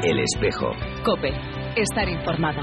El Espejo. COPE. Estar informado.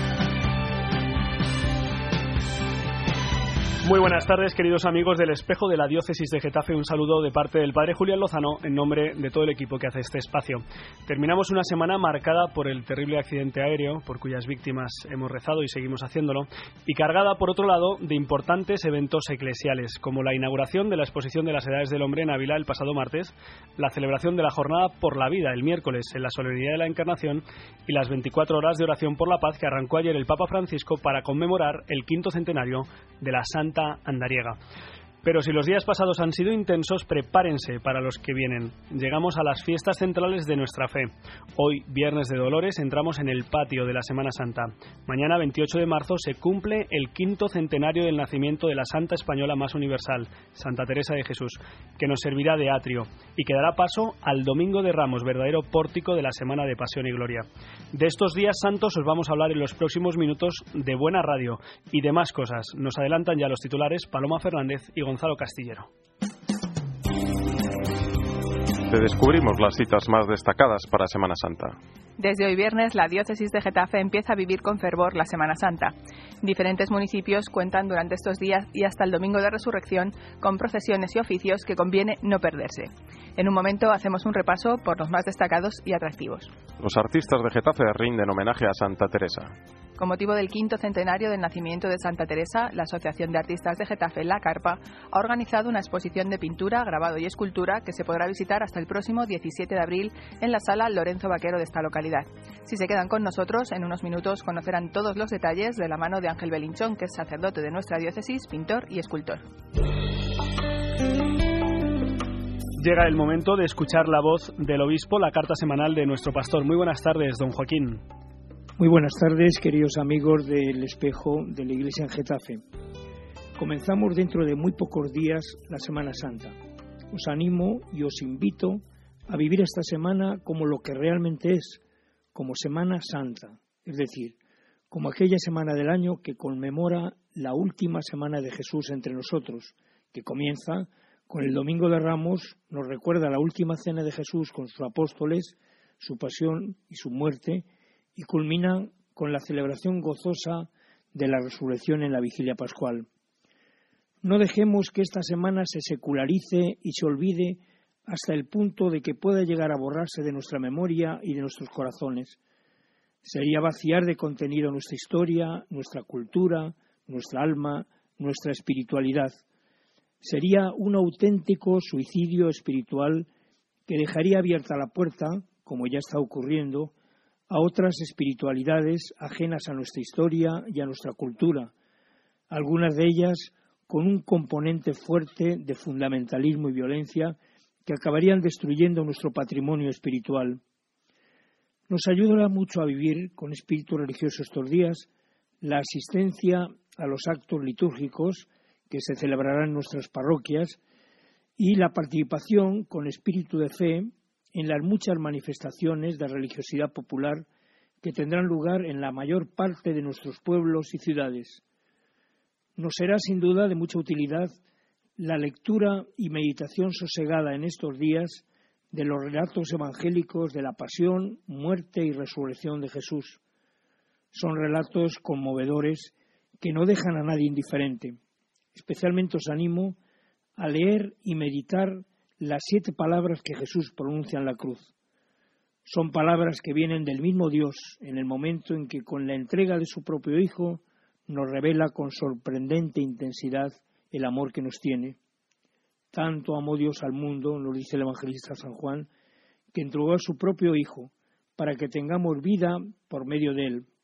Muy buenas tardes, queridos amigos del Espejo de la Diócesis de Getafe. Un saludo de parte del Padre Julián Lozano en nombre de todo el equipo que hace este espacio. Terminamos una semana marcada por el terrible accidente aéreo, por cuyas víctimas hemos rezado y seguimos haciéndolo, y cargada, por otro lado, de importantes eventos eclesiales, como la inauguración de la Exposición de las Edades del Hombre en Ávila el pasado martes, la celebración de la Jornada por la Vida el miércoles en la Solemnidad de la Encarnación y las 24 horas de oración por la paz que arrancó ayer el Papa Francisco para conmemorar el 5º centenario de la Santa Andariega. Pero si los días pasados han sido intensos, prepárense para los que vienen. Llegamos a las fiestas centrales de nuestra fe. Hoy, Viernes de Dolores, entramos en el patio de la Semana Santa. Mañana, 28 de marzo, se cumple el 5º centenario del nacimiento de la santa española más universal, Santa Teresa de Jesús, que nos servirá de atrio y que dará paso al Domingo de Ramos, verdadero pórtico de la Semana de Pasión y Gloria. De estos días santos os vamos a hablar en los próximos minutos de buena radio y de más cosas. Nos adelantan ya los titulares Paloma Fernández y Gonzalo Castillero. Te descubrimos las citas más destacadas para Semana Santa. Desde hoy viernes, la Diócesis de Getafe empieza a vivir con fervor la Semana Santa. Diferentes municipios cuentan durante estos días y hasta el Domingo de Resurrección con procesiones y oficios que conviene no perderse. En un momento hacemos un repaso por los más destacados y atractivos. Los artistas de Getafe rinden homenaje a Santa Teresa. Con motivo del 5º centenario del nacimiento de Santa Teresa, la Asociación de Artistas de Getafe, La Carpa, ha organizado una exposición de pintura, grabado y escultura que se podrá visitar hasta el próximo 17 de abril en la sala Lorenzo Vaquero de esta localidad. Si se quedan con nosotros, en unos minutos conocerán todos los detalles de la mano de Ángel Belinchón, que es sacerdote de nuestra diócesis, pintor y escultor. Llega el momento de escuchar la voz del obispo, la carta semanal de nuestro pastor. Muy buenas tardes, don Joaquín. Muy buenas tardes, queridos amigos del Espejo de la Iglesia en Getafe. Comenzamos dentro de muy pocos días la Semana Santa. Os animo y os invito a vivir esta semana como lo que realmente es, como Semana Santa, es decir, como aquella semana del año que conmemora la última semana de Jesús entre nosotros, que comienza con el Domingo de Ramos, nos recuerda la última cena de Jesús con sus apóstoles, su pasión y su muerte, y culmina con la celebración gozosa de la resurrección en la vigilia pascual. No dejemos que esta semana se secularice y se olvide hasta el punto de que pueda llegar a borrarse de nuestra memoria y de nuestros corazones. Sería vaciar de contenido nuestra historia, nuestra cultura, nuestra alma, nuestra espiritualidad. Sería un auténtico suicidio espiritual que dejaría abierta la puerta, como ya está ocurriendo, a otras espiritualidades ajenas a nuestra historia y a nuestra cultura, algunas de ellas con un componente fuerte de fundamentalismo y violencia que acabarían destruyendo nuestro patrimonio espiritual. Nos ayudará mucho a vivir con espíritu religioso estos días la asistencia a los actos litúrgicos que se celebrarán en nuestras parroquias y la participación con espíritu de fe en las muchas manifestaciones de religiosidad popular que tendrán lugar en la mayor parte de nuestros pueblos y ciudades. Nos será sin duda de mucha utilidad la lectura y meditación sosegada en estos días de los relatos evangélicos de la pasión, muerte y resurrección de Jesús. Son relatos conmovedores que no dejan a nadie indiferente. Especialmente os animo a leer y meditar las 7 palabras que Jesús pronuncia en la cruz. Son palabras que vienen del mismo Dios en el momento en que con la entrega de su propio Hijo nos revela con sorprendente intensidad el amor que nos tiene. Tanto amó Dios al mundo, nos dice el evangelista San Juan, que entregó a su propio Hijo para que tengamos vida por medio de él.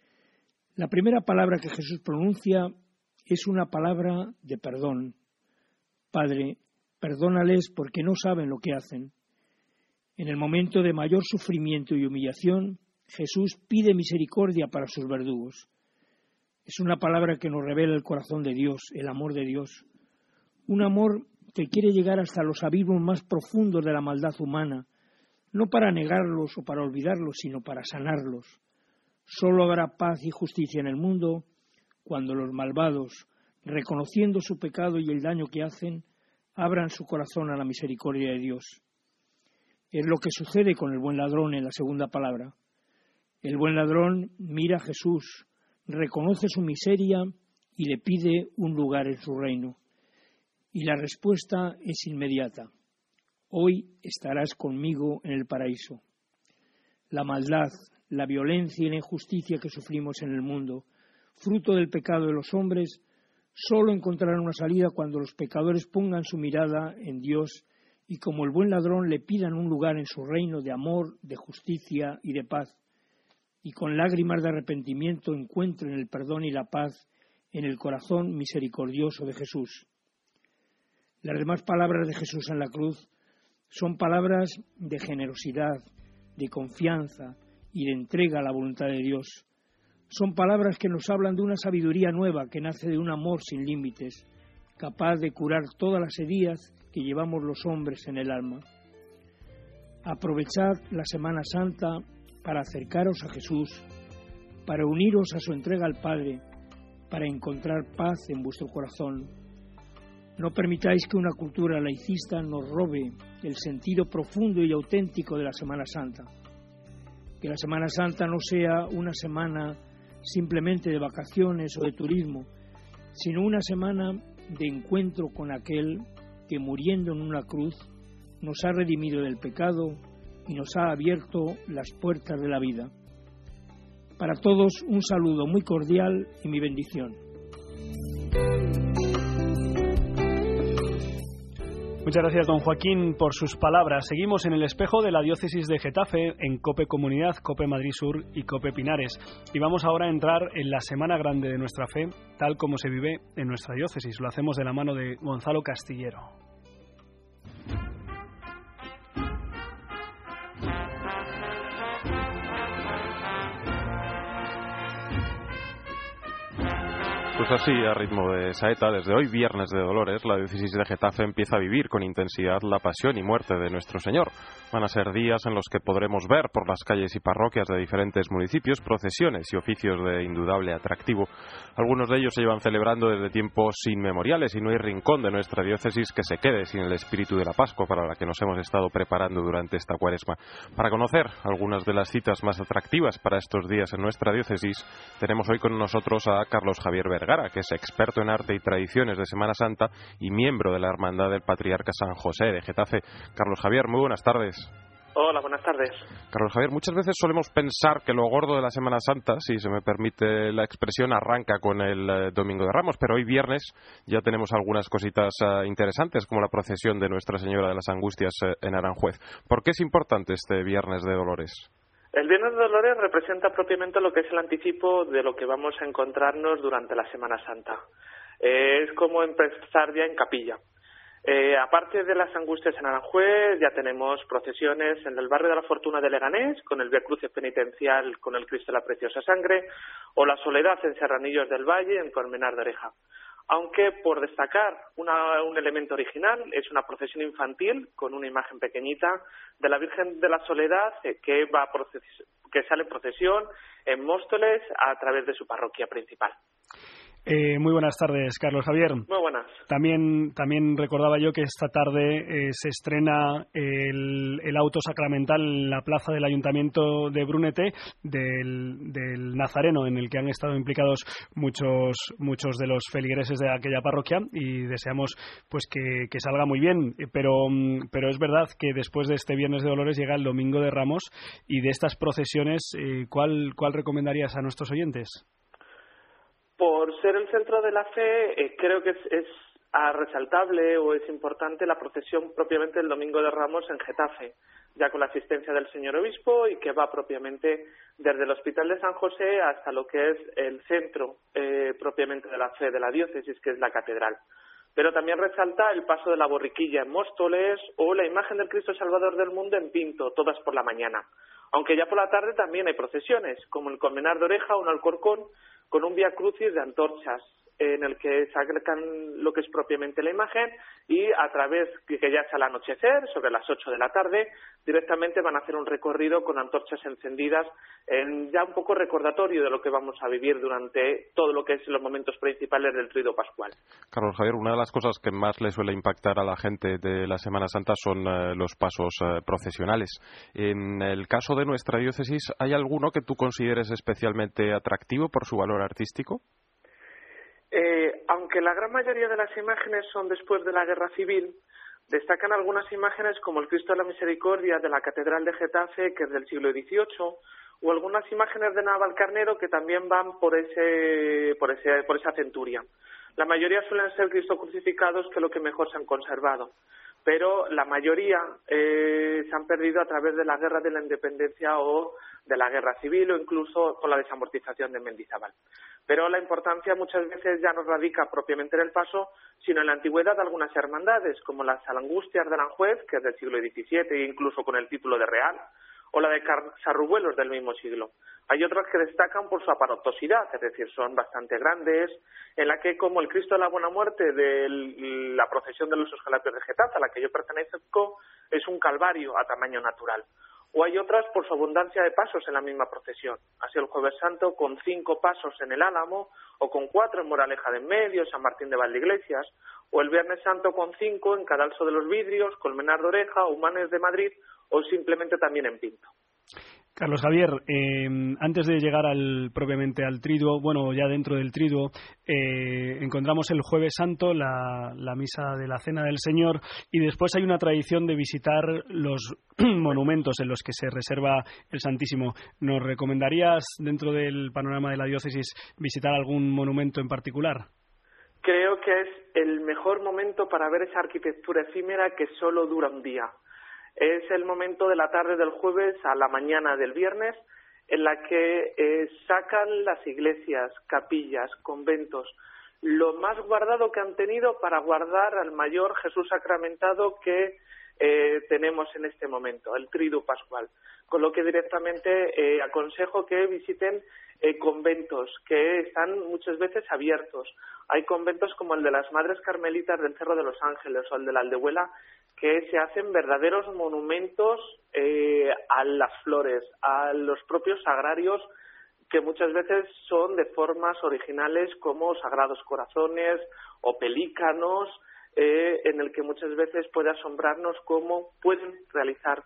La primera palabra que Jesús pronuncia es una palabra de perdón. Padre, perdónales porque no saben lo que hacen. En el momento de mayor sufrimiento y humillación, Jesús pide misericordia para sus verdugos. Es una palabra que nos revela el corazón de Dios, el amor de Dios. Un amor que quiere llegar hasta los abismos más profundos de la maldad humana, no para negarlos o para olvidarlos, sino para sanarlos. Solo habrá paz y justicia en el mundo cuando los malvados, reconociendo su pecado y el daño que hacen, abran su corazón a la misericordia de Dios. Es lo que sucede con el buen ladrón en la segunda palabra. El buen ladrón mira a Jesús, reconoce su miseria y le pide un lugar en su reino. Y la respuesta es inmediata. Hoy estarás conmigo en el paraíso. La maldad, la violencia y la injusticia que sufrimos en el mundo, fruto del pecado de los hombres, solo encontrarán una salida cuando los pecadores pongan su mirada en Dios y como el buen ladrón le pidan un lugar en su reino de amor, de justicia y de paz, y con lágrimas de arrepentimiento encuentren el perdón y la paz en el corazón misericordioso de Jesús. Las demás palabras de Jesús en la cruz son palabras de generosidad, de confianza y de entrega a la voluntad de Dios. Son palabras que nos hablan de una sabiduría nueva que nace de un amor sin límites, capaz de curar todas las heridas que llevamos los hombres en el alma. Aprovechad la Semana Santa para acercaros a Jesús, para uniros a su entrega al Padre, para encontrar paz en vuestro corazón. No permitáis que una cultura laicista nos robe el sentido profundo y auténtico de la Semana Santa. Que la Semana Santa no sea una semana simplemente de vacaciones o de turismo, sino una semana de encuentro con aquel que muriendo en una cruz nos ha redimido del pecado y nos ha abierto las puertas de la vida. Para todos un saludo muy cordial y mi bendición. Muchas gracias, don Joaquín, por sus palabras. Seguimos en el espejo de la diócesis de Getafe, en COPE Comunidad, COPE Madrid Sur y COPE Pinares. Y vamos ahora a entrar en la Semana Grande de nuestra fe, tal como se vive en nuestra diócesis. Lo hacemos de la mano de Gonzalo Castillero. Pues así, a ritmo de saeta, desde hoy, Viernes de Dolores, la diócesis de Getafe empieza a vivir con intensidad la pasión y muerte de nuestro Señor. Van a ser días en los que podremos ver por las calles y parroquias de diferentes municipios procesiones y oficios de indudable atractivo. Algunos de ellos se llevan celebrando desde tiempos inmemoriales y no hay rincón de nuestra diócesis que se quede sin el espíritu de la Pascua para la que nos hemos estado preparando durante esta Cuaresma. Para conocer algunas de las citas más atractivas para estos días en nuestra diócesis, tenemos hoy con nosotros a Carlos Javier Vergara, que es experto en arte y tradiciones de Semana Santa y miembro de la Hermandad del Patriarca San José de Getafe. Carlos Javier, muy buenas tardes. Hola, buenas tardes. Carlos Javier, muchas veces solemos pensar que lo gordo de la Semana Santa, si se me permite la expresión, arranca con el Domingo de Ramos, pero hoy viernes ya tenemos algunas cositas interesantes, como la procesión de Nuestra Señora de las Angustias en Aranjuez. ¿Por qué es importante este Viernes de Dolores? El Viernes de Dolores representa propiamente lo que es el anticipo de lo que vamos a encontrarnos durante la Semana Santa. Es como empezar ya en capilla. Aparte de las Angustias en Aranjuez, ya tenemos procesiones en el barrio de la Fortuna de Leganés, con el Vía Crucis penitencial con el Cristo de la Preciosa Sangre, o la Soledad en Serranillos del Valle, en Colmenar de Oreja. Aunque, por destacar un elemento original, es una procesión infantil con una imagen pequeñita de la Virgen de la Soledad que sale en procesión en Móstoles a través de su parroquia principal. Muy buenas tardes, Carlos Javier. Muy buenas. También recordaba yo que esta tarde se estrena el auto sacramental en la plaza del Ayuntamiento de Brunete del Nazareno, en el que han estado implicados muchos de los feligreses de aquella parroquia, y deseamos pues que salga muy bien. Pero es verdad que después de este Viernes de Dolores llega el Domingo de Ramos, y de estas procesiones, ¿cuál recomendarías a nuestros oyentes? Por ser el centro de la fe, creo que es resaltable o es importante la procesión propiamente del Domingo de Ramos en Getafe, ya con la asistencia del señor obispo, y que va propiamente desde el Hospital de San José hasta lo que es el centro propiamente de la fe de la diócesis, que es la catedral. Pero también resalta el paso de la borriquilla en Móstoles o la imagen del Cristo Salvador del Mundo en Pinto, todas por la mañana. Aunque ya por la tarde también hay procesiones, como el Colmenar de Oreja o en Alcorcón, con un Vía Crucis de antorchas. en el que sacan lo que es propiamente la imagen y a través de que ya es al anochecer, sobre las 8 de la tarde, directamente van a hacer un recorrido con antorchas encendidas, ya un poco recordatorio de lo que vamos a vivir durante todo lo que es los momentos principales del Triduo Pascual. Carlos Javier, una de las cosas que más le suele impactar a la gente de la Semana Santa son los pasos procesionales. En el caso de nuestra diócesis, ¿hay alguno que tú consideres especialmente atractivo por su valor artístico? Aunque la gran mayoría de las imágenes son después de la Guerra Civil, destacan algunas imágenes como el Cristo de la Misericordia de la Catedral de Getafe, que es del siglo XVIII, o algunas imágenes de Navalcarnero que también van por esa centuria. La mayoría suelen ser Cristo crucificados, que es lo que mejor se han conservado, pero la mayoría se han perdido a través de la Guerra de la Independencia o de la Guerra Civil, o incluso con la desamortización de Mendizábal. Pero la importancia muchas veces ya no radica propiamente en el paso, sino en la antigüedad de algunas hermandades, como las Angustias de Aranjuez, que es del siglo XVII e incluso con el título de real, o la de Sarrubuelos del mismo siglo. Hay otras que destacan por su aparatosidad, es decir, son bastante grandes, en la que, como el Cristo de la Buena Muerte de la procesión de los Escolapios de Getafe, a la que yo pertenezco, es un calvario a tamaño natural. O hay otras por su abundancia de pasos en la misma procesión. Así el Jueves Santo con 5 pasos en el Álamo, o con 4 en Moraleja de Enmedio, San Martín de Valdeiglesias, o el Viernes Santo con 5 en Cadalso de los Vidrios, Colmenar de Oreja, Humanes de Madrid, o simplemente también en Pinto. Carlos Javier, antes de llegar propiamente al Triduo, bueno, ya dentro del Triduo, encontramos el Jueves Santo, la misa de la Cena del Señor, y después hay una tradición de visitar los monumentos en los que se reserva el Santísimo. ¿Nos recomendarías, dentro del panorama de la diócesis, visitar algún monumento en particular? Creo que es el mejor momento para ver esa arquitectura efímera que solo dura un día. Es el momento de la tarde del jueves a la mañana del viernes, en la que sacan las iglesias, capillas, conventos, lo más guardado que han tenido para guardar al mayor Jesús sacramentado que tenemos en este momento, el Triduo Pascual. Con lo que directamente aconsejo que visiten conventos que están muchas veces abiertos. Hay conventos como el de las Madres Carmelitas del Cerro de los Ángeles o el de la Aldehuela, que se hacen verdaderos monumentos a las flores, a los propios sagrarios, que muchas veces son de formas originales como Sagrados Corazones o pelícanos, en el que muchas veces puede asombrarnos cómo pueden realizar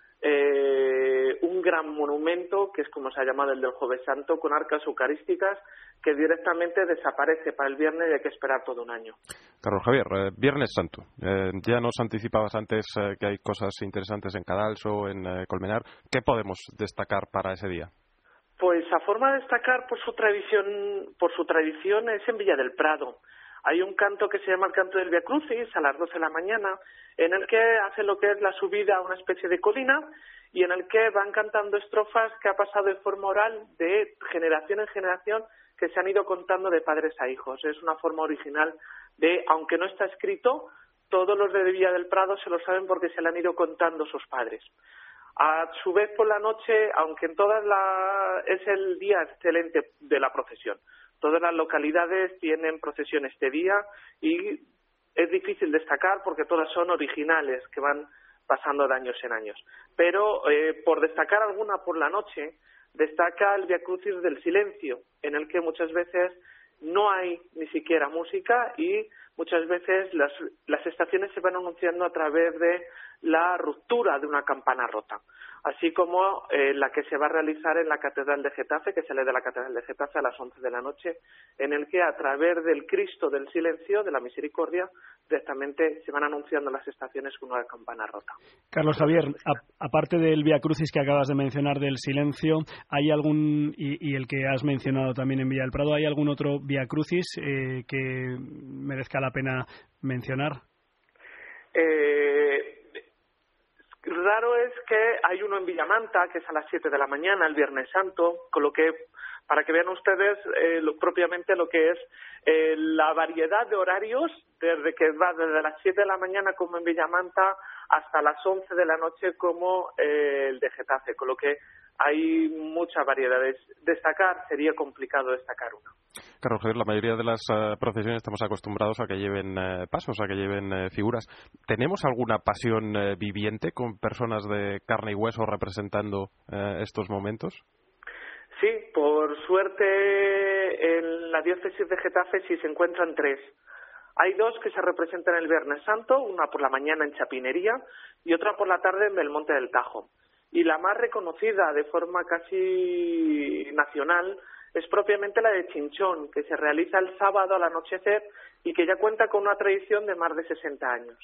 un gran monumento, que es como se ha llamado el del Jueves Santo, con arcas eucarísticas, que directamente desaparece para el viernes y hay que esperar todo un año. Carlos Javier, Viernes Santo. Ya nos anticipabas antes que hay cosas interesantes en Cadalso, en Colmenar. ¿Qué podemos destacar para ese día? Pues a forma de destacar por su tradición es en Villa del Prado. Hay un canto que se llama el canto del Via Crucis a las 12 de la mañana, en el que hace lo que es la subida a una especie de colina y en el que van cantando estrofas que ha pasado de forma oral de generación en generación, que se han ido contando de padres a hijos. Es una forma original de, aunque no está escrito, todos los de Villa del Prado se lo saben porque se lo han ido contando sus padres. A su vez, por la noche, aunque es el día excelente de la procesión. Todas las localidades tienen procesión este día y es difícil destacar porque todas son originales, que van pasando de años en años. Pero por destacar alguna por la noche, destaca el Via Crucis del Silencio, en el que muchas veces no hay ni siquiera música y muchas veces las estaciones se van anunciando a través de la ruptura de una campana rota, así como la que se va a realizar en la Catedral de Getafe, que sale de la Catedral de Getafe a las 11 de la noche, en el que a través del Cristo del Silencio, de la Misericordia, directamente se van anunciando las estaciones con una campana rota. Carlos Javier, aparte del Via Crucis que acabas de mencionar del Silencio, ¿hay algún, y el que has mencionado también en Villa del Prado, ¿hay algún otro Via Crucis que merezca la pena mencionar? Raro es que hay uno en Villamanta, que es a las 7 de la mañana, el Viernes Santo, con lo que, para que vean ustedes propiamente lo que es la variedad de horarios, desde que va desde las 7 de la mañana como en Villamanta hasta las 11 de la noche como el de Getafe, con lo que hay muchas variedades. Sería complicado destacar uno. Carlos Javier, la mayoría de las procesiones estamos acostumbrados a que lleven pasos, a que lleven figuras. ¿Tenemos alguna pasión viviente con personas de carne y hueso representando estos momentos? Sí, por suerte en la diócesis de Getafe sí se encuentran 3. Hay 2 que se representan el Viernes Santo, una por la mañana en Chapinería y otra por la tarde en Belmonte del Tajo. Y la más reconocida de forma casi nacional es propiamente la de Chinchón, que se realiza el sábado al anochecer y que ya cuenta con una tradición de más de 60 años.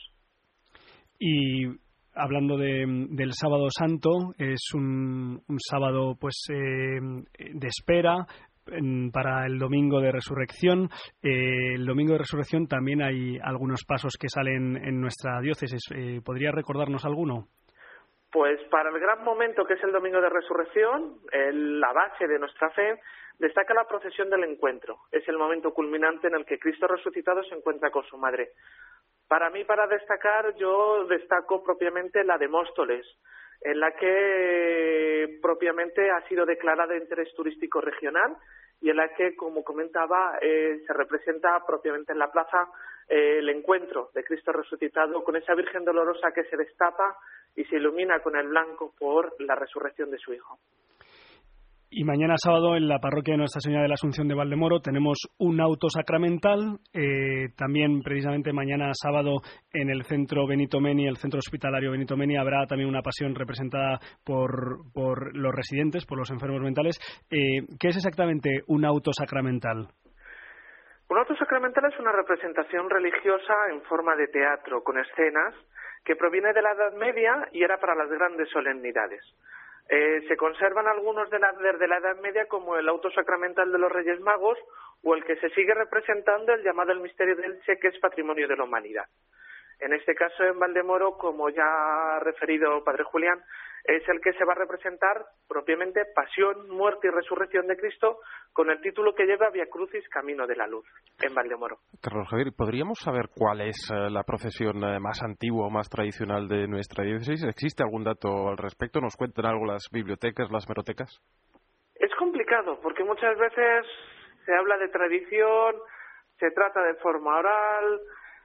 Y hablando del Sábado Santo, es un sábado pues de espera para el Domingo de Resurrección. El Domingo de Resurrección también hay algunos pasos que salen en nuestra diócesis. ¿Podría recordarnos alguno? Pues para el gran momento que es el Domingo de Resurrección, la base de nuestra fe, destaca la procesión del encuentro. Es el momento culminante en el que Cristo resucitado se encuentra con su madre. Para mí, para destacar, yo destaco propiamente la de Móstoles, en la que propiamente ha sido declarada de interés turístico regional y en la que, como comentaba, se representa propiamente en la plaza el encuentro de Cristo resucitado con esa Virgen Dolorosa que se destapa y se ilumina con el blanco por la resurrección de su Hijo. Y mañana sábado en la parroquia de Nuestra Señora de la Asunción de Valdemoro tenemos un auto sacramental. También precisamente mañana sábado en el centro Benito Meni, el centro hospitalario Benito Meni, habrá también una pasión representada por los residentes, por los enfermos mentales. ¿Qué es exactamente un auto sacramental? Un auto sacramental es una representación religiosa en forma de teatro con escenas que proviene de la Edad Media y era para las grandes solemnidades. Se conservan algunos desde la Edad Media como el auto sacramental de los Reyes Magos o el que se sigue representando el llamado el misterio de Elche, que es patrimonio de la humanidad. En este caso en Valdemoro, como ya ha referido Padre Julián, es el que se va a representar propiamente Pasión, Muerte y Resurrección de Cristo con el título que lleva Via Crucis, Camino de la Luz, en Valdemoro. Carlos Javier, ¿podríamos saber cuál es la procesión más antigua o más tradicional de nuestra diócesis? ¿Existe algún dato al respecto? ¿Nos cuentan algo las bibliotecas, las hemerotecas? Es complicado, porque muchas veces se habla de tradición, se trata de forma oral.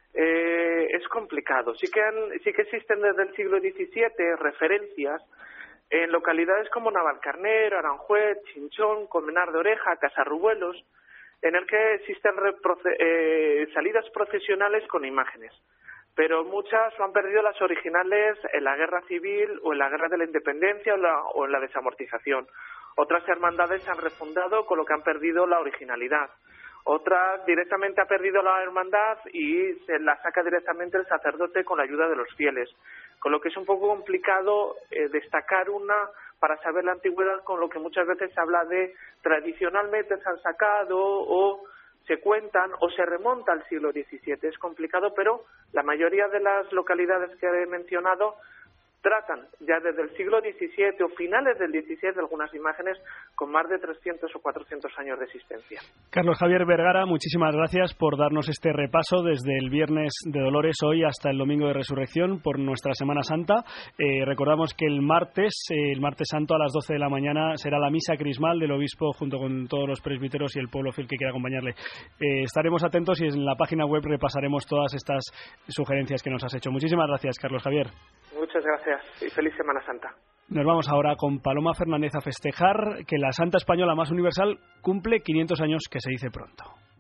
Es complicado. Sí que existen desde el siglo XVII referencias en localidades como Navalcarnero, Aranjuez, Chinchón, Colmenar de Oreja, Casarrubuelos, en el que existen salidas procesionales con imágenes. Pero muchas han perdido las originales en la Guerra Civil o en la Guerra de la Independencia o en la desamortización. Otras hermandades se han refundado con lo que han perdido la originalidad. Otras directamente ha perdido la hermandad y se la saca directamente el sacerdote con la ayuda de los fieles. Con lo que es un poco complicado destacar una para saber la antigüedad, con lo que muchas veces se habla de tradicionalmente se han sacado o se cuentan o se remonta al siglo XVII. Es complicado, pero la mayoría de las localidades que he mencionado tratan ya desde el siglo XVII o finales del XVII algunas imágenes con más de 300 o 400 años de existencia. Carlos Javier Vergara, muchísimas gracias por darnos este repaso desde el Viernes de Dolores hoy hasta el Domingo de Resurrección por nuestra Semana Santa. Recordamos que el martes Santo a las 12 de la mañana será la misa crismal del obispo junto con todos los presbíteros y el pueblo fiel que quiera acompañarle. Estaremos atentos y en la página web repasaremos todas estas sugerencias que nos has hecho. Muchísimas gracias, Carlos Javier. Muchas gracias y feliz Semana Santa. Nos vamos ahora con Paloma Fernández a festejar que la Santa Española más universal cumple 500 años, que se dice pronto.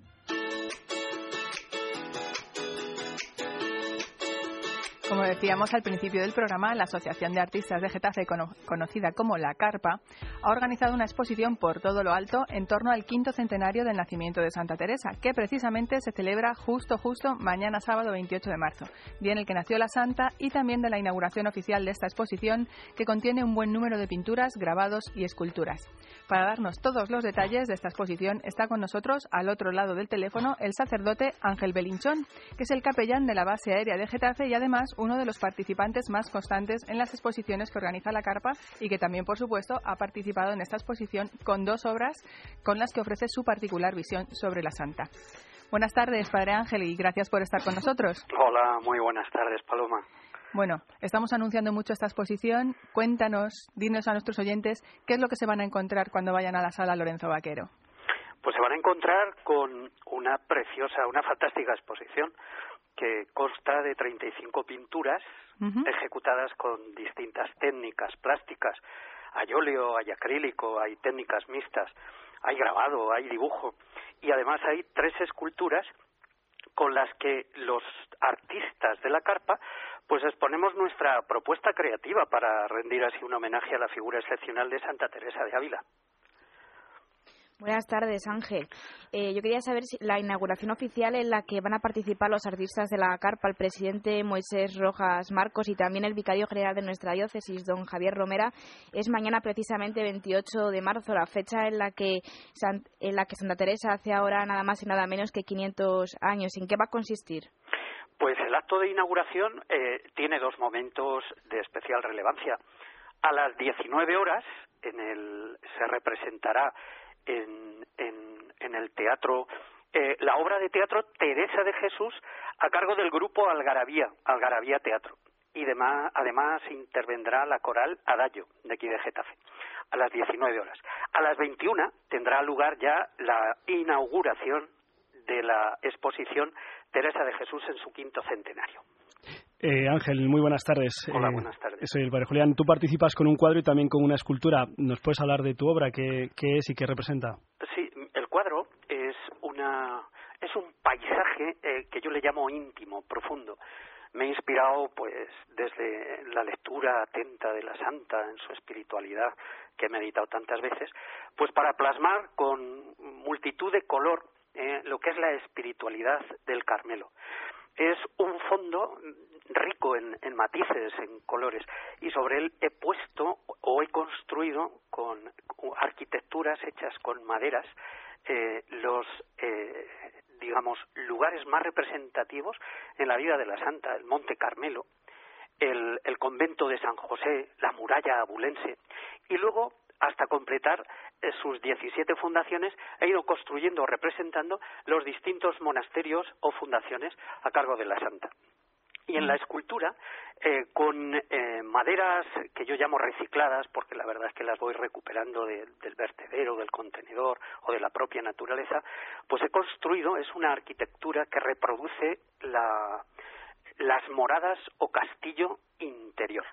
Como decíamos al principio del programa, la Asociación de Artistas de Getafe, conocida como La Carpa, ha organizado una exposición por todo lo alto en torno al 5º centenario del nacimiento de Santa Teresa, que precisamente se celebra justo mañana sábado 28 de marzo, día en el que nació la Santa, y también de la inauguración oficial de esta exposición, que contiene un buen número de pinturas, grabados y esculturas. Para darnos todos los detalles de esta exposición está con nosotros, al otro lado del teléfono, el sacerdote Ángel Belinchón, que es el capellán de la base aérea de Getafe y además uno de los participantes más constantes en las exposiciones que organiza la Carpa y que también, por supuesto, ha participado en esta exposición con 2 obras con las que ofrece su particular visión sobre la Santa. Buenas tardes, Padre Ángel, y gracias por estar con nosotros. Hola, muy buenas tardes, Paloma. Bueno, estamos anunciando mucho esta exposición. Cuéntanos, dinos a nuestros oyentes, ¿qué es lo que se van a encontrar cuando vayan a la Sala Lorenzo Vaquero? Pues se van a encontrar con una fantástica exposición que consta de 35 pinturas ejecutadas con distintas técnicas plásticas. Hay óleo, hay acrílico, hay técnicas mixtas, hay grabado, hay dibujo, y además hay 3 esculturas con las que los artistas de la carpa pues exponemos nuestra propuesta creativa para rendir así un homenaje a la figura excepcional de Santa Teresa de Ávila. Buenas tardes, Ángel. Yo quería saber si la inauguración oficial en la que van a participar los artistas de la carpa, el presidente Moisés Rojas Marcos y también el vicario general de nuestra diócesis, don Javier Romera, es mañana precisamente 28 de marzo, la fecha en la que Santa Teresa hace ahora nada más y nada menos que 500 años. ¿En qué va a consistir? Pues el acto de inauguración tiene 2 momentos de especial relevancia. A las 19 horas se representará en el teatro la obra de teatro Teresa de Jesús a cargo del grupo Algarabía Teatro, y además intervendrá la coral Adagio de aquí de Getafe a las 19 horas. A las 21 tendrá lugar ya la inauguración de la exposición Teresa de Jesús en su 5º centenario. Ángel, muy buenas tardes. Hola, buenas tardes. Soy el padre Julián. Tú participas con un cuadro y también con una escultura. ¿Nos puedes hablar de tu obra? ¿Qué es y qué representa? Sí, el cuadro es un paisaje que yo le llamo íntimo, profundo. Me he inspirado pues desde la lectura atenta de la santa en su espiritualidad, que he meditado tantas veces, pues para plasmar con multitud de color lo que es la espiritualidad del Carmelo. Es un fondo rico en matices, en colores, y sobre él he puesto o he construido con arquitecturas hechas con maderas los lugares más representativos en la vida de la santa: el Monte Carmelo, el convento de San José, la muralla abulense, y luego, hasta completar sus 17 fundaciones, he ido construyendo o representando los distintos monasterios o fundaciones a cargo de la santa. Y en la escultura, con maderas que yo llamo recicladas, porque la verdad es que las voy recuperando del vertedero, del contenedor o de la propia naturaleza, pues he construido, es una arquitectura que reproduce las moradas o castillo interior.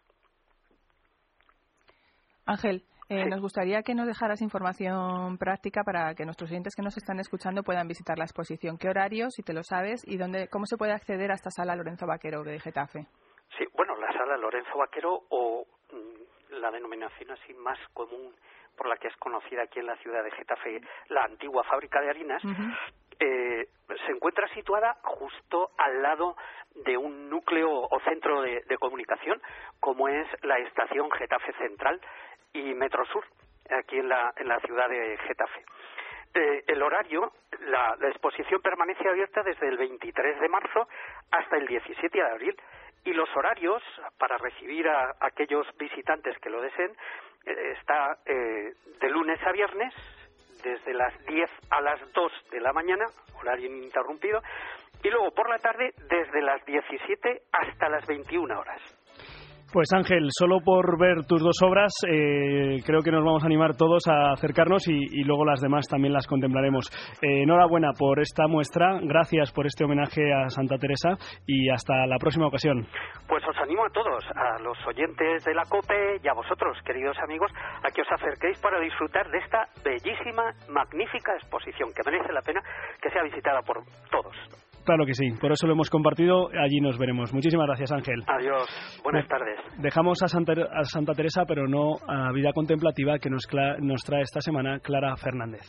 Ángel, nos gustaría que nos dejaras información práctica para que nuestros oyentes que nos están escuchando puedan visitar la exposición. ¿Qué horarios, si te lo sabes, y cómo se puede acceder a esta sala Lorenzo Vaquero de Getafe? Sí, bueno, la sala Lorenzo Vaquero, o la denominación así más común por la que es conocida aquí en la ciudad de Getafe, la antigua fábrica de harinas, se encuentra situada justo al lado de un núcleo o centro de comunicación, como es la estación Getafe Central y Metrosur, aquí en la ciudad de Getafe. El horario, la exposición permanece abierta desde el 23 de marzo hasta el 17 de abril, y los horarios para recibir a aquellos visitantes que lo deseen está de lunes a viernes, desde las 10 a las 2 de la mañana, horario ininterrumpido, y luego por la tarde desde las 17 hasta las 21 horas. Pues Ángel, solo por ver tus 2 obras creo que nos vamos a animar todos a acercarnos y luego las demás también las contemplaremos. Enhorabuena por esta muestra, gracias por este homenaje a Santa Teresa y hasta la próxima ocasión. Pues os animo a todos, a los oyentes de la COPE y a vosotros, queridos amigos, a que os acerquéis para disfrutar de esta bellísima, magnífica exposición que merece la pena que sea visitada por todos. Claro que sí, por eso lo hemos compartido, allí nos veremos. Muchísimas gracias, Ángel. Adiós, buenas tardes. Dejamos a Santa Teresa, pero no a Vida Contemplativa, que nos trae esta semana Clara Fernández.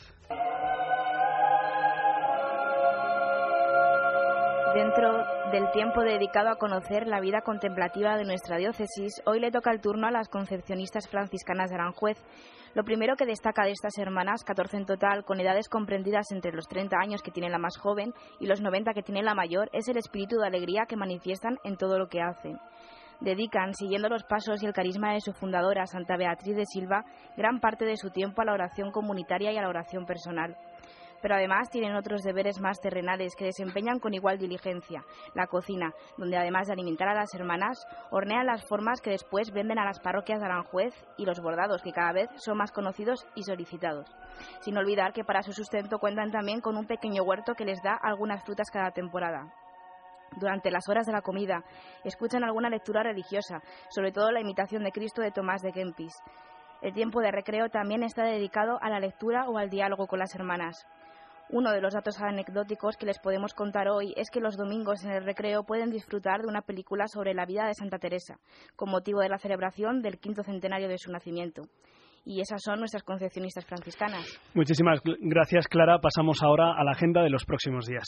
Dentro del tiempo dedicado a conocer la vida contemplativa de nuestra diócesis, hoy le toca el turno a las concepcionistas franciscanas de Aranjuez. Lo primero que destaca de estas hermanas, 14 en total, con edades comprendidas entre los 30 años que tiene la más joven y los 90 que tiene la mayor, es el espíritu de alegría que manifiestan en todo lo que hacen. Dedican, siguiendo los pasos y el carisma de su fundadora, Santa Beatriz de Silva, gran parte de su tiempo a la oración comunitaria y a la oración personal. pero además tienen otros deberes más terrenales que desempeñan con igual diligencia: la cocina, donde además de alimentar a las hermanas, hornean las formas que después venden a las parroquias de Aranjuez, y los bordados, que cada vez son más conocidos y solicitados. Sin olvidar que para su sustento cuentan también con un pequeño huerto que les da algunas frutas cada temporada. Durante las horas de la comida, escuchan alguna lectura religiosa, sobre todo la Imitación de Cristo de Tomás de Kempis. El tiempo de recreo también está dedicado a la lectura o al diálogo con las hermanas. Uno de los datos anecdóticos que les podemos contar hoy es que los domingos en el recreo pueden disfrutar de una película sobre la vida de Santa Teresa, con motivo de la celebración del 5º centenario de su nacimiento. Y esas son nuestras concepcionistas franciscanas. Muchísimas gracias, Clara. Pasamos ahora a la agenda de los próximos días.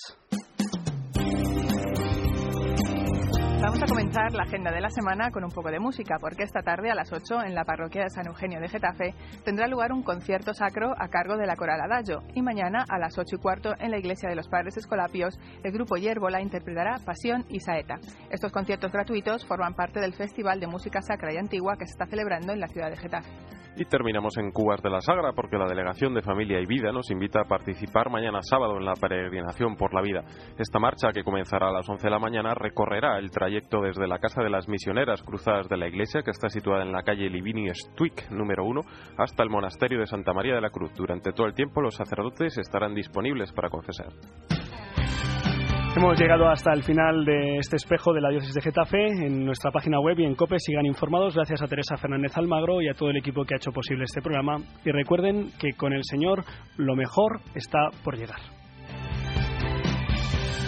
Vamos a comenzar la agenda de la semana con un poco de música, porque esta tarde a las 8 en la parroquia de San Eugenio de Getafe tendrá lugar un concierto sacro a cargo de la Coral Adagio, y mañana a las 8:15 en la iglesia de los Padres Escolapios el grupo Yérbola interpretará Pasión y Saeta. Estos conciertos gratuitos forman parte del Festival de Música Sacra y Antigua que se está celebrando en la ciudad de Getafe. Y terminamos en Cubas de la Sagra, porque la Delegación de Familia y Vida nos invita a participar mañana sábado en la peregrinación por la vida. Esta marcha, que comenzará a las 11 de la mañana, recorrerá el trayecto desde la Casa de las Misioneras Cruzadas de la Iglesia, que está situada en la calle Livini Stuic, número 1, hasta el Monasterio de Santa María de la Cruz. Durante todo el tiempo los sacerdotes estarán disponibles para confesar. Hemos llegado hasta el final de este espejo de la Diócesis de Getafe. En nuestra página web y en COPE sigan informados. Gracias a Teresa Fernández Almagro y a todo el equipo que ha hecho posible este programa. Y recuerden que con el Señor lo mejor está por llegar.